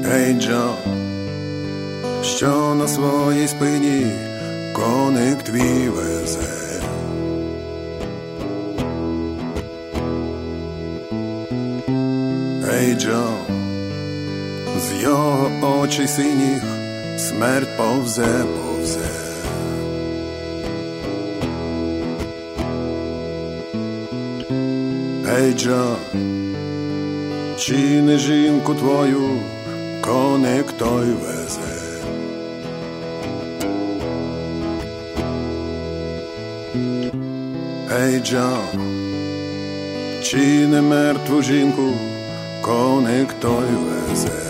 Ей, Джо, що на своїй спині коник твій везе. Ей, Джо, з його очей синіх смерть повзе. Ей, Джо, чи не жінку твою коник той везе? Ей, Джо, чи не мертву жінку коник той везе?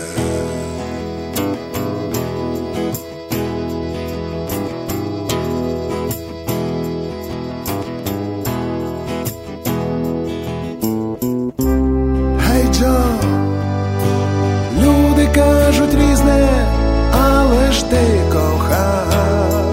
Люди кажуть різне, але ж ти кохав.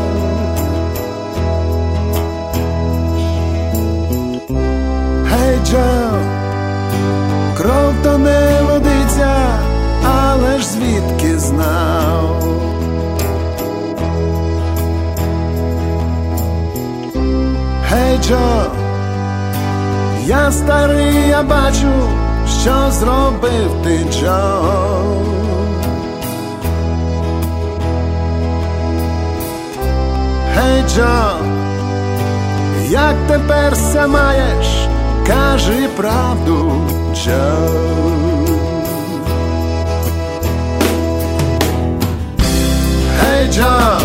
Гей, Джо, кров то не водиться, але ж звідки знав? Гей, Джо, я старий, я бачу, що зробив ти, Джо. Гей, Джо, як тепер ся маєш, кажи правду, Джо. Гей, Джо,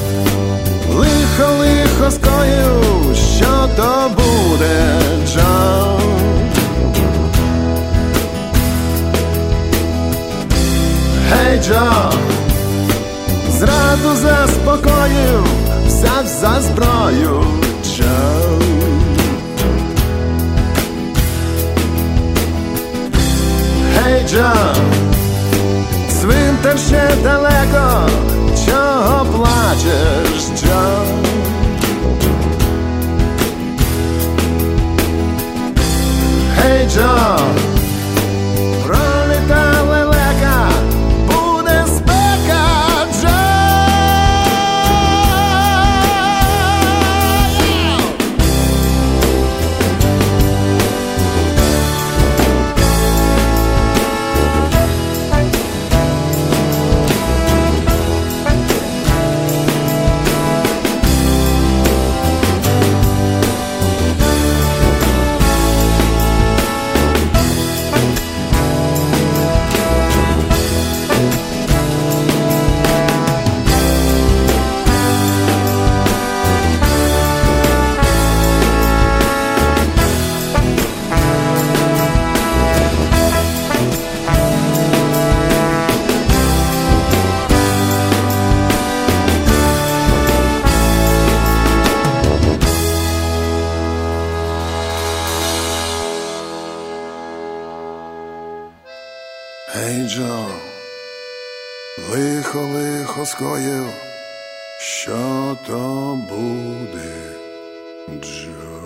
лихо скоїв, що то буде, Джо? Гей, Джо, зраду заспокоїв, взяв за зброю, Джо. Гей, Джо, цвинтар ще далеко, чого плачеш, Джо? Гей, Джо, проліта лелека, буде спека, Джо. Ей, Джо, лихо скоїв, що то буде, Джо?